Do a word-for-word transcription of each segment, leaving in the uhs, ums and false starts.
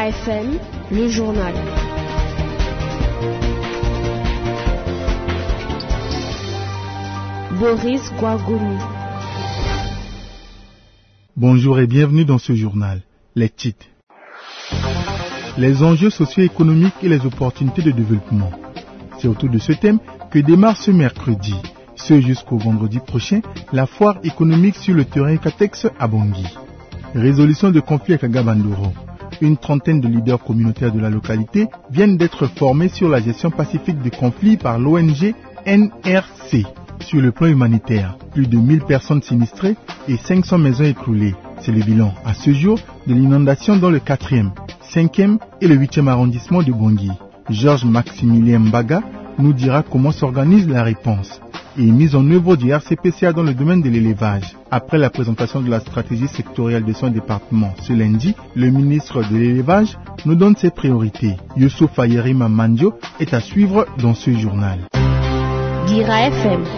Dira F M, le journal. Boris Gouagouni. Bonjour et bienvenue dans ce journal. Les titres. Les enjeux socio-économiques et les opportunités de développement. C'est autour de ce thème que démarre ce mercredi, ce jusqu'au vendredi prochain, la foire économique sur le terrain Catex à Bangui. Résolution de conflit à Kaga-Bandoro. Une trentaine de leaders communautaires de la localité viennent d'être formés sur la gestion pacifique des conflits par l'O N G N R C. Sur le plan humanitaire, plus de mille personnes sinistrées et cinq cents maisons écroulées. C'est le bilan à ce jour de l'inondation dans le quatrième, cinquième et le huitième arrondissement de Bangui. Georges Maximilien Mbaga nous dira comment s'organise la réponse et mise en œuvre du R C P C A dans le domaine de l'élevage. Après la présentation de la stratégie sectorielle de son département ce lundi, le ministre de l'élevage nous donne ses priorités. Youssouf Ayerima Mandio est à suivre dans ce journal. Dira F M.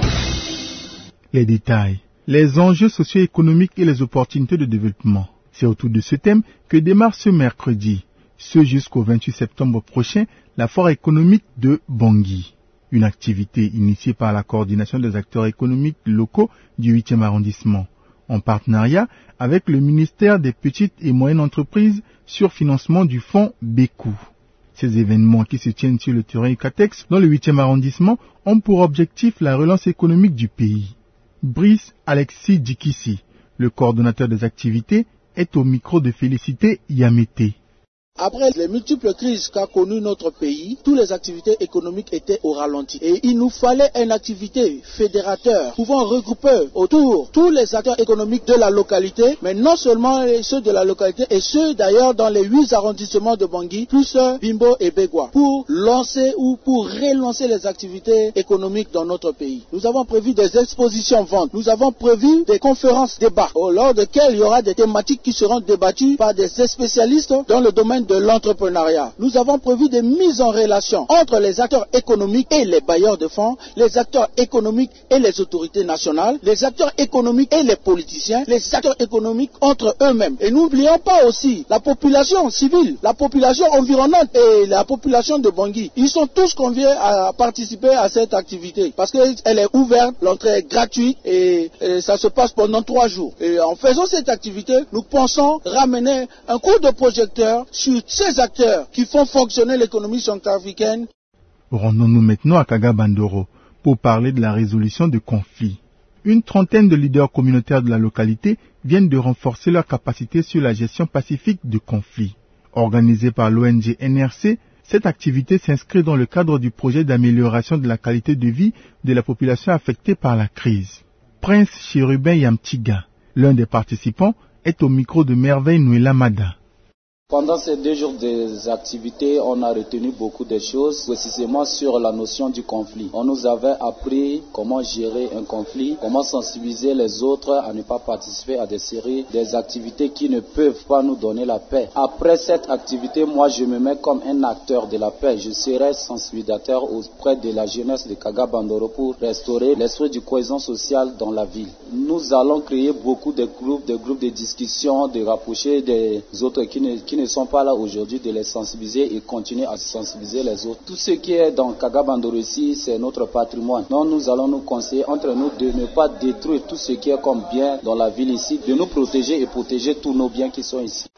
Les détails. Les enjeux socio-économiques et les opportunités de développement. C'est autour de ce thème que démarre ce mercredi, ce jusqu'au vingt-huit septembre prochain, la foire économique de Bangui. Une activité initiée par la coordination des acteurs économiques locaux du huitième arrondissement, en partenariat avec le ministère des Petites et Moyennes Entreprises sur financement du fonds Bécou. Ces événements qui se tiennent sur le terrain Catex dans le huitième arrondissement ont pour objectif la relance économique du pays. Brice Alexis Dikissi, le coordonnateur des activités, est au micro de Félicité Yamete. Après les multiples crises qu'a connues notre pays, toutes les activités économiques étaient au ralenti. Et il nous fallait une activité fédérateur pouvant regrouper autour tous les acteurs économiques de la localité, mais non seulement ceux de la localité et ceux d'ailleurs dans les huit arrondissements de Bangui, plus Bimbo et Begwa, pour lancer ou pour relancer les activités économiques dans notre pays. Nous avons prévu des expositions ventes, nous avons prévu des conférences débats, lors desquelles il y aura des thématiques qui seront débattues par des spécialistes dans le domaine de l'entrepreneuriat. Nous avons prévu des mises en relation entre les acteurs économiques et les bailleurs de fonds, les acteurs économiques et les autorités nationales, les acteurs économiques et les politiciens, les acteurs économiques entre eux-mêmes. Et n'oublions pas aussi la population civile, la population environnante et la population de Bangui. Ils sont tous conviés à participer à cette activité parce qu'elle est ouverte, l'entrée est gratuite et, et ça se passe pendant trois jours. Et en faisant cette activité, nous pensons ramener un coup de projecteur sur ces acteurs qui font fonctionner l'économie centrafricaine. Rendons-nous maintenant à Kaga-Bandoro pour parler de la résolution de conflits. Une trentaine de leaders communautaires de la localité viennent de renforcer leur capacité sur la gestion pacifique de conflits. Organisée par l'O N G N R C, cette activité s'inscrit dans le cadre du projet d'amélioration de la qualité de vie de la population affectée par la crise. Prince Chérubin Yamtiga, l'un des participants, est au micro de Merveille Nouela Mada. Pendant ces deux jours des activités, on a retenu beaucoup de choses, précisément sur la notion du conflit. On nous avait appris comment gérer un conflit, comment sensibiliser les autres à ne pas participer à des séries, des activités qui ne peuvent pas nous donner la paix. Après cette activité, moi je me mets comme un acteur de la paix. Je serai sensibilisateur auprès de la jeunesse de Kaga-Bandoro pour restaurer l'esprit de cohésion sociale dans la ville. Nous allons créer beaucoup de groupes, de groupes de discussion, de rapprocher des autres qui ne, qui ne sont pas là aujourd'hui, de les sensibiliser et continuer à sensibiliser les autres. Tout ce qui est dans Kaga-Bandoro ici, c'est notre patrimoine. Donc nous allons nous conseiller entre nous de ne pas détruire tout ce qui est comme bien dans la ville ici, de nous protéger et protéger tous nos biens qui sont ici.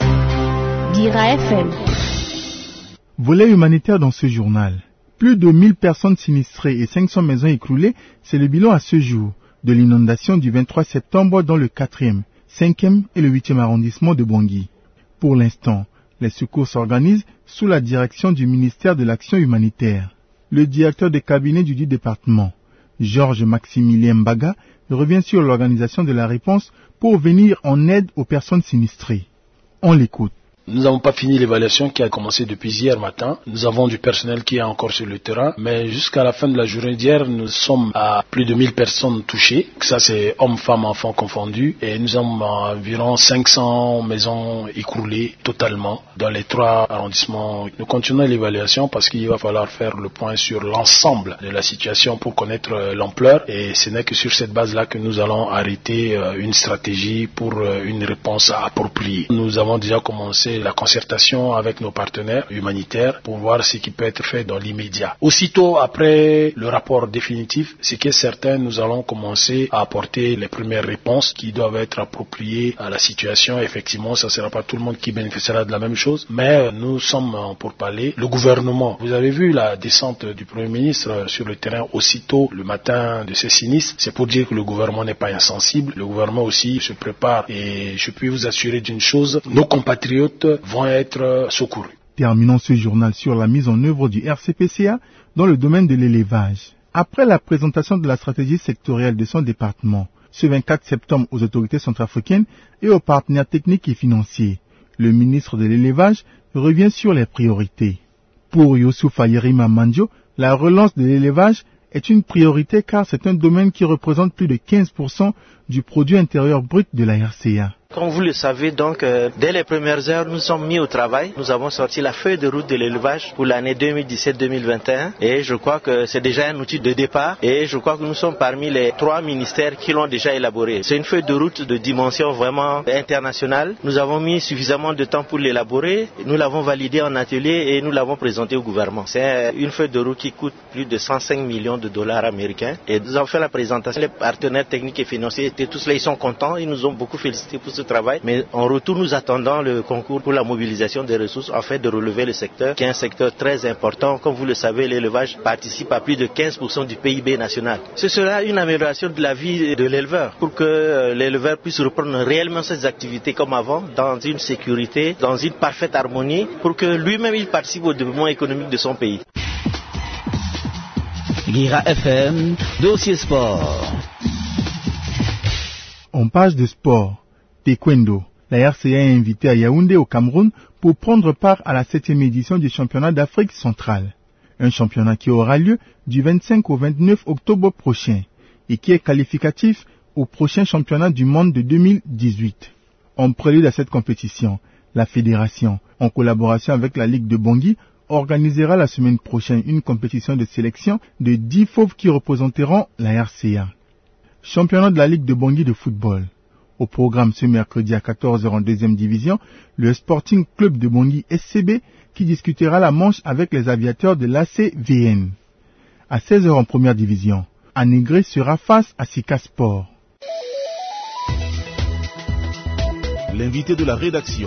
Dira F M. Volet humanitaire dans ce journal. Plus de mille personnes sinistrées et cinq cents maisons écroulées, c'est le bilan à ce jour de l'inondation du vingt-trois septembre dans le quatrième, cinquième et le huitième arrondissement de Bangui. Pour l'instant, les secours s'organisent sous la direction du ministère de l'Action humanitaire. Le directeur de cabinet du dit département, Georges Maximilien Mbaga, revient sur l'organisation de la réponse pour venir en aide aux personnes sinistrées. On l'écoute. Nous n'avons pas fini l'évaluation qui a commencé depuis hier matin. Nous avons du personnel qui est encore sur le terrain, mais jusqu'à la fin de la journée d'hier, nous sommes à plus de mille personnes touchées. Ça, c'est hommes, femmes, enfants confondus. Et nous avons environ cinq cents maisons écroulées totalement dans les trois arrondissements. Nous continuons l'évaluation parce qu'il va falloir faire le point sur l'ensemble de la situation pour connaître l'ampleur. Et ce n'est que sur cette base-là que nous allons arrêter une stratégie pour une réponse appropriée. Nous avons déjà commencé commencer la concertation avec nos partenaires humanitaires pour voir ce qui peut être fait dans l'immédiat. Aussitôt après le rapport définitif, ce qui est certain, nous allons commencer à apporter les premières réponses qui doivent être appropriées à la situation. Effectivement, ça ne sera pas tout le monde qui bénéficiera de la même chose, mais nous sommes pour parler. Le gouvernement, vous avez vu la descente du Premier ministre sur le terrain aussitôt le matin de ces sinistres. C'est pour dire que le gouvernement n'est pas insensible. Le gouvernement aussi se prépare et je peux vous assurer d'une chose, nos compatriotes vont être secourus. Terminons ce journal sur la mise en œuvre du R C P C A dans le domaine de l'élevage. Après la présentation de la stratégie sectorielle de son département, ce vingt-quatre septembre aux autorités centrafricaines et aux partenaires techniques et financiers, le ministre de l'élevage revient sur les priorités. Pour Youssoufa Yerima Mandio, la relance de l'élevage est une priorité car c'est un domaine qui représente plus de quinze pour cent du produit intérieur brut de la R C A. Comme vous le savez, donc, euh, dès les premières heures, nous sommes mis au travail. Nous avons sorti la feuille de route de l'élevage pour l'année deux mille dix-sept deux mille vingt et un et je crois que c'est déjà un outil de départ et je crois que nous sommes parmi les trois ministères qui l'ont déjà élaboré. C'est une feuille de route de dimension vraiment internationale. Nous avons mis suffisamment de temps pour l'élaborer. Nous l'avons validé en atelier et nous l'avons présenté au gouvernement. C'est une feuille de route qui coûte plus de cent cinq millions de dollars américains et nous avons fait la présentation. Les partenaires techniques et financiers étaient tous là, ils sont contents. Ils nous ont beaucoup félicité pour ce travail, mais en retour nous attendons le concours pour la mobilisation des ressources afin de relever le secteur qui est un secteur très important. Comme vous le savez, l'élevage participe à plus de quinze pour cent du P I B national. Ce sera une amélioration de la vie de l'éleveur pour que l'éleveur puisse reprendre réellement ses activités comme avant, dans une sécurité, dans une parfaite harmonie, pour que lui-même il participe au développement économique de son pays. Guira F M, dossier sport. En page de sport, taekwondo, la R C A est invitée à Yaoundé au Cameroun pour prendre part à la septième édition du championnat d'Afrique centrale. Un championnat qui aura lieu du vingt-cinq au vingt-neuf octobre prochain et qui est qualificatif au prochain championnat du monde de deux mille dix-huit. En prélude à cette compétition, la fédération, en collaboration avec la Ligue de Bangui, organisera la semaine prochaine une compétition de sélection de dix fauves qui représenteront la R C A. Championnat de la Ligue de Bangui de football. Au programme ce mercredi à quatorze heures en deuxième division, le Sporting Club de Bangui S C B qui discutera la manche avec les aviateurs de l'A C V N. À seize heures en première division, Anégré sera face à Sika Sport. L'invité de la rédaction.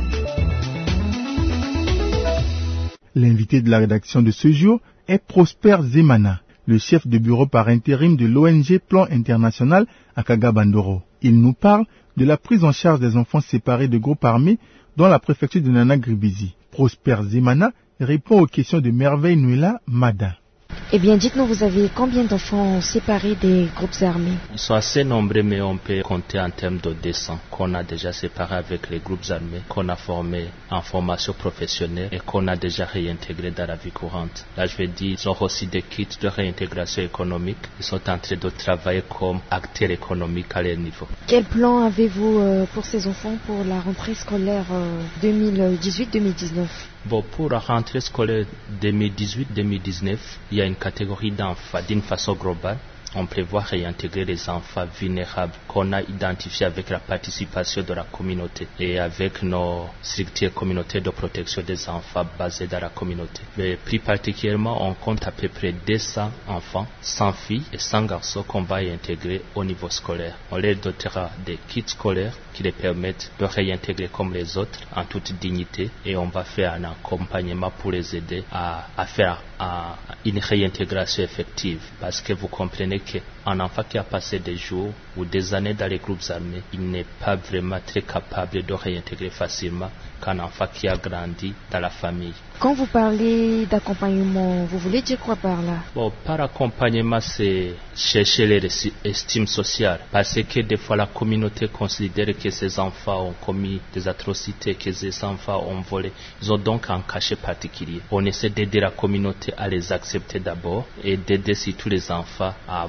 L'invité de la rédaction de ce jour est Prosper Zemana, le chef de bureau par intérim de l'O N G Plan International à Kagabandoro. Il nous parle de la prise en charge des enfants séparés de groupes armés dans la préfecture de Nana Gribizi. Prosper Zemana répond aux questions de Merveille Nuela Mada. Eh bien, dites-nous, vous avez combien d'enfants séparés des groupes armés? Ils sont assez nombreux, mais on peut compter en termes de deux cents qu'on a déjà séparés avec les groupes armés, qu'on a formés en formation professionnelle et qu'on a déjà réintégrés dans la vie courante. Là, je veux dire, ils ont aussi des kits de réintégration économique. Ils sont en train de travailler comme acteurs économiques à leur niveau. Quel plan avez-vous euh, pour ces enfants pour la rentrée scolaire euh, deux mille dix-huit deux mille dix-neuf? Bon, pour la rentrée scolaire deux mille dix-huit deux mille dix-neuf, il y a une catégorie d'enfants d'une façon globale. On prévoit réintégrer les enfants vulnérables qu'on a identifiés avec la participation de la communauté et avec nos structures communautaires de protection des enfants basées dans la communauté. Mais plus particulièrement, on compte à peu près deux cents enfants, cent filles et cent garçons qu'on va réintégrer au niveau scolaire. On leur dotera des kits scolaires qui les permettent de réintégrer comme les autres en toute dignité et on va faire un accompagnement pour les aider à, à faire à une réintégration effective parce que vous comprenez qu'un enfant qui a passé des jours ou des années dans les groupes armés, il n'est pas vraiment très capable de réintégrer facilement qu'un enfant qui a grandi dans la famille. Quand vous parlez d'accompagnement, vous voulez dire quoi par là? Bon, par accompagnement, c'est chercher l'estime sociale. Parce que des fois, la communauté considère que ces enfants ont commis des atrocités, que ces enfants ont volé. Ils ont donc un cachet particulier. On essaie d'aider la communauté à les accepter d'abord et d'aider surtout les enfants à avoir l'estime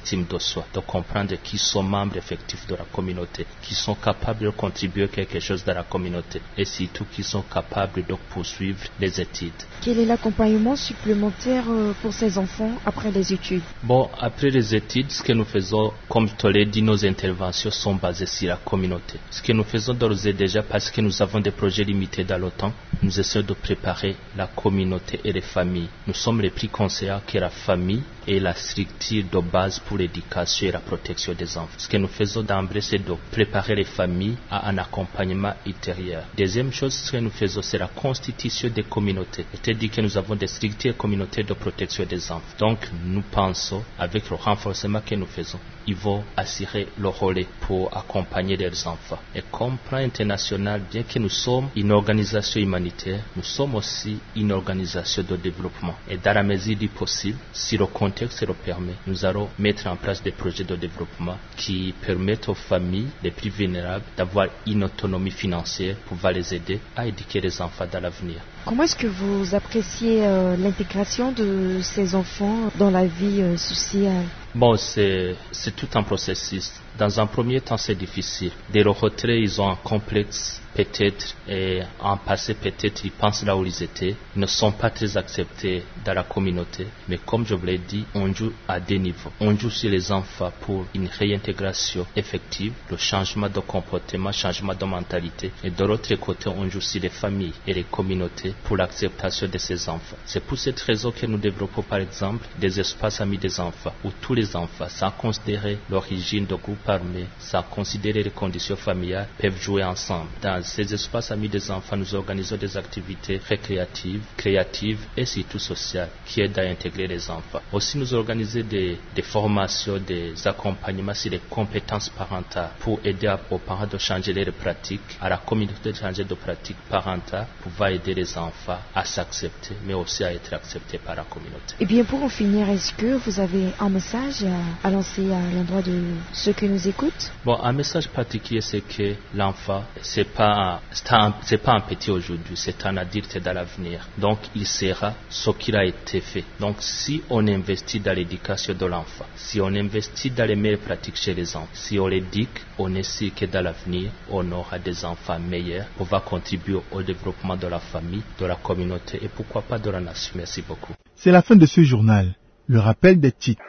estime de soi, de comprendre qu'ils sont membres effectifs de la communauté, qu'ils sont capables de contribuer quelque chose dans la communauté et surtout qu'ils sont capables de poursuivre les études. Quel est l'accompagnement supplémentaire pour ces enfants après les études? Bon, après les études, ce que nous faisons, comme je te l'ai dit, nos interventions sont basées sur la communauté. Ce que nous faisons d'ores et déjà, parce que nous avons des projets limités dans le temps, nous essayons de préparer la communauté et les familles. Nous sommes les plus conscients que la famille est la structure de base pour l'éducation et la protection des enfants. Ce que nous faisons d'emblée, c'est de préparer les familles à un accompagnement ultérieur. Deuxième chose, ce que nous faisons, c'est la constitution des communautés. C'est-à-dire que nous avons des structures communautaires de protection des enfants. Donc, nous pensons, avec le renforcement que nous faisons, ils vont assurer le relais pour accompagner leurs enfants. Et comme plan international, bien que nous sommes une organisation humanitaire, nous sommes aussi une organisation de développement. Et dans la mesure du possible, si le contexte le permet, nous allons mettre en place des projets de développement qui permettent aux familles les plus vulnérables d'avoir une autonomie financière pour pouvoir les aider à éduquer les enfants dans l'avenir. Comment est-ce que vous appréciez euh, l'intégration de ces enfants dans la vie euh, sociale? Bon, c'est, c'est tout un processus. Dans un premier temps, c'est difficile. Dès le retrait, ils ont un complexe, peut-être, et en passé, peut-être, ils pensent là où ils étaient. Ils ne sont pas très acceptés dans la communauté. Mais comme je vous l'ai dit, on joue à deux niveaux. On joue sur les enfants pour une réintégration effective, le changement de comportement, changement de mentalité. Et de l'autre côté, on joue sur les familles et les communautés pour l'acceptation de ces enfants. C'est pour cette raison que nous développons, par exemple, des espaces amis des enfants, où tous les enfants, sans considérer l'origine de groupe armé, sans considérer les conditions familiales, peuvent jouer ensemble. Dans ces espaces amis des enfants, nous organisons des activités récréatives, créatives et surtout sociales qui aident à intégrer les enfants. Aussi, nous organisons des, des formations, des accompagnements sur les compétences parentales pour aider à, aux parents de changer leurs pratiques, à la communauté de changer de pratiques parentales pour pouvoir aider les enfants à s'accepter, mais aussi à être acceptés par la communauté. Et bien, pour en finir, est-ce que vous avez un message à, à lancer à l'endroit de ceux qui nous écoutent? Bon, un message particulier, c'est que l'enfant, c'est pas, c'est un, c'est pas un petit aujourd'hui, c'est un adulte dans l'avenir. Donc, il sera ce qu'il a été fait. Donc, si on investit dans l'éducation de l'enfant, si on investit dans les meilleures pratiques chez les enfants, si on l'éduque, on est sûr que dans l'avenir, on aura des enfants meilleurs, on va contribuer au développement de la famille, de la communauté et pourquoi pas de la nation. Merci beaucoup. C'est la fin de ce journal. Le rappel des titres.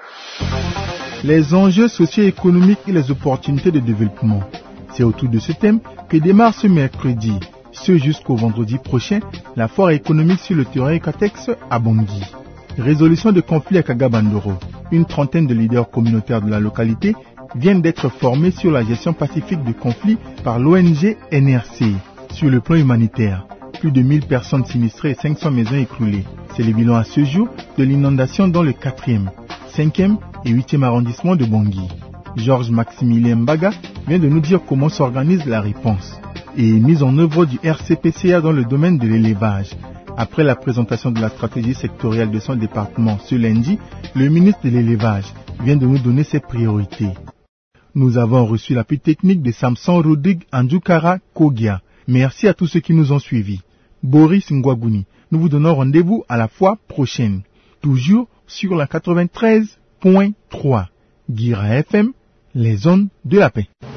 Les enjeux socio-économiques et les opportunités de développement. C'est autour de ce thème que démarre ce mercredi, ce jusqu'au vendredi prochain, la foire économique sur le terrain Ecatex à Bangui. Résolution de conflit à Kagabandoro. Une trentaine de leaders communautaires de la localité viennent d'être formés sur la gestion pacifique de conflits par l'O N G N R C. Sur le plan humanitaire, plus de mille personnes sinistrées et cinq cents maisons écroulées. C'est le bilan à ce jour de l'inondation dans le quatrième, cinquième et huitième arrondissement de Bangui. Georges Maximilien Mbaga vient de nous dire comment s'organise la réponse et mise en œuvre du R C P C A dans le domaine de l'élevage. Après la présentation de la stratégie sectorielle de son département ce lundi, le ministre de l'élevage vient de nous donner ses priorités. Nous avons reçu l'appui technique de Samson Rodrigue Andjoukara Kogia. Merci à tous ceux qui nous ont suivis. Boris Ngwagouni, nous vous donnons rendez-vous à la fois prochaine, toujours sur la quatre-vingt-treize point trois. Guira F M, les zones de la paix.